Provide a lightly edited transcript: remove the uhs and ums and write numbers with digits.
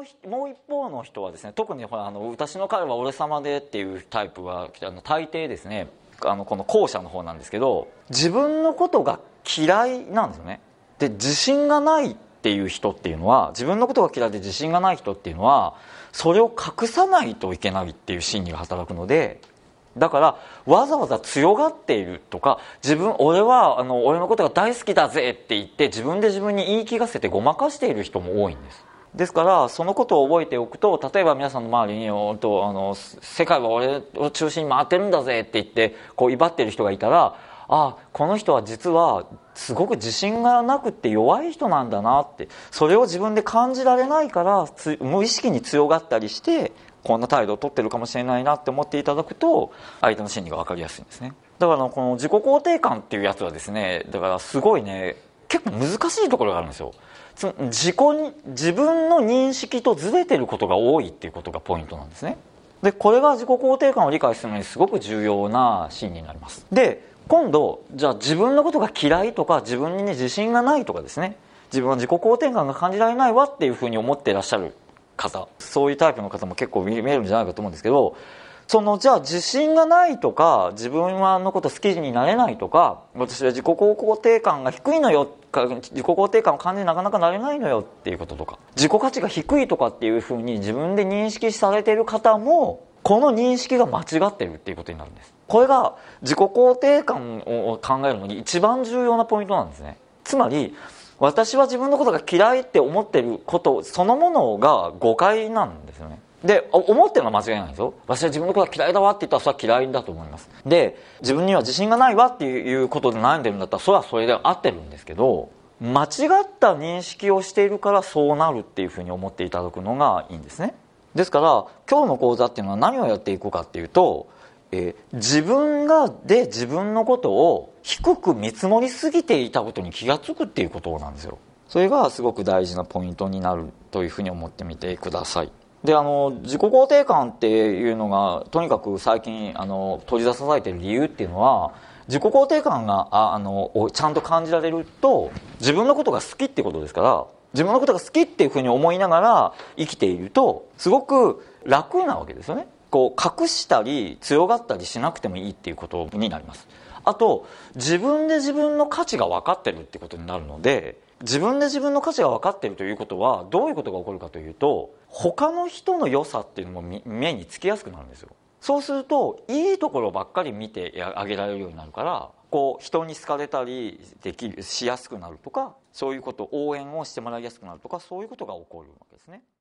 もう一方の人はですね、特にほら私の彼は俺様でっていうタイプは大抵ですね、この後者の方なんですけど、自分のことが嫌いなんですよね。で自信がないっていう人っていうのは、自分のことが嫌いで自信がない人っていうのは、それを隠さないといけないっていう心理が働くので、だからわざわざ強がっているとか、俺のことが大好きだぜって言って自分で自分に言い聞かせてごまかしている人も多いんです。ですからそのことを覚えておくと、例えば皆さんの周りに世界は俺を中心に回ってるんだぜって言ってこう威張ってる人がいたら、この人は実はすごく自信がなくって弱い人なんだなって、それを自分で感じられないから無意識に強がったりしてこんな態度を取ってるかもしれないなって思っていただくと、相手の心理が分かりやすいんですね。だからこの自己肯定感っていうやつはですね、だからすごいね、結構難しいところがあるんですよ。自分の認識とずれてることが多いっていうことがポイントなんですね。でこれが自己肯定感を理解するのにすごく重要な心理になります。で今度じゃあ自分のことが嫌いとか自分にね自信がないとかですね、自分は自己肯定感が感じられないわっていうふうに思っていらっしゃる方、そういうタイプの方も結構見えるんじゃないかと思うんですけど、じゃあ自信がないとか自分のこと好きになれないとか、私は自己肯定感が低いのよ、自己肯定感を感じなかなかなれないのよっていうこととか、自己価値が低いとかっていうふうに自分で認識されている方も、この認識が間違ってるっていうことになるんです。これが自己肯定感を考えるのに一番重要なポイントなんですね。つまり私は自分のことが嫌いって思ってることそのものが誤解なんですよね。で思ってるのは間違いないんですよ。私は自分のことが嫌いだわって言ったらそれは嫌いだと思います。で自分には自信がないわっていうことで悩んでるんだったらそれはそれで合ってるんですけど、間違った認識をしているからそうなるっていうふうに思っていただくのがいいんですね。ですから今日の講座っていうのは何をやっていこうかっていうと、自分のことを低く見積もりすぎていたことに気がつくっていうことなんですよ。それがすごく大事なポイントになるというふうに思ってみてください。で自己肯定感っていうのがとにかく最近取り出されている理由っていうのは、自己肯定感がをちゃんと感じられると自分のことが好きってことですから、自分のことが好きっていうふうに思いながら生きているとすごく楽なわけですよね。こう隠したり強がったりしなくてもいいっていうことになります。あと自分で自分の価値が分かってるってことになるので、自分で自分の価値が分かっているということはどういうことが起こるかというと、他の人の良さっていうのも目につきやすくなるんですよ。そうするといいところばっかり見てあげられるようになるから、こう人に好かれたりしやすくなるとか、そういうこと応援をしてもらいやすくなるとか、そういうことが起こるわけですね。